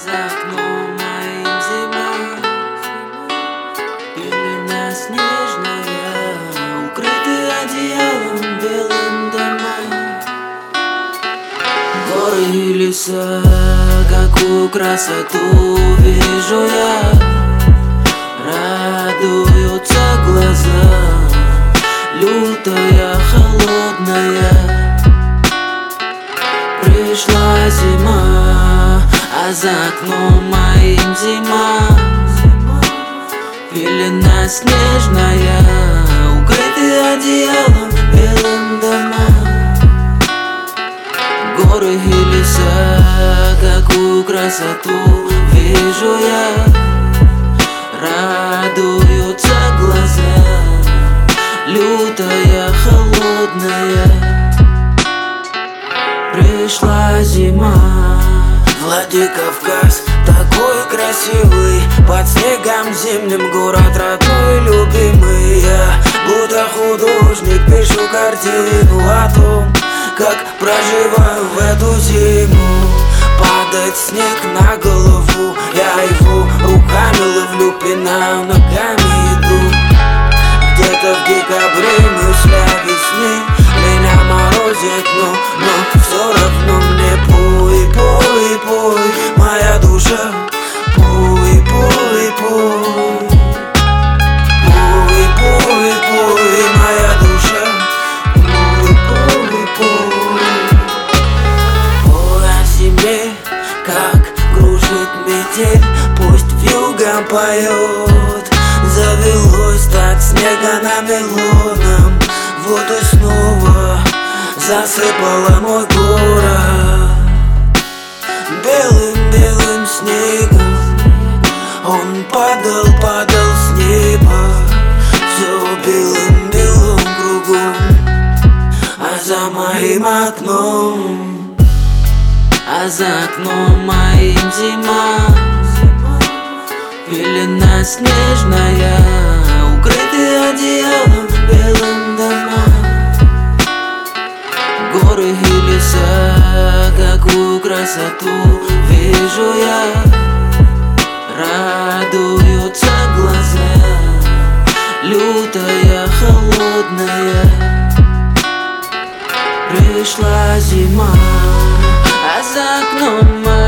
за окном моим зима, пелена снежная, укрыты одеялом белым дома. Горы и леса, какую красоту вижу я, радуются глаза, лютая, холодная. Пришла зима, а за окном моим зима, пелена снежная, укрыты одеялом белым дома. Горы и леса, какую красоту вижу я, радуются глаза, лютая, холодная. Пришла зима. Владикавказ такой красивый, под снегом зимним город родной, любимый. Я будто художник пишу картину о том, как проживаю в эту зиму. Падает снег на голову, я его руками ловлю, пинаю, ногами иду. Где-то в декабре мысля весны меня морозит, но все равно мне пой, пой, пой, моя душа, пой, пой, пой, пой, пой, пой, моя душа, пой, пой, пой. Пой о себе, как кружит метель, пусть вьюга поет. Завелось так снега на мелоном, вот и снова засыпала мой город белым-белым снегом. Он падал с неба, все белым-белым кругом, а за моим окном, а за окном моим зима, пелена снежная, укрыты одеялом белым дома. Горы и леса, какую красоту вижу я, радуются глаза, лютая, холодная. Пришла зима, а за окном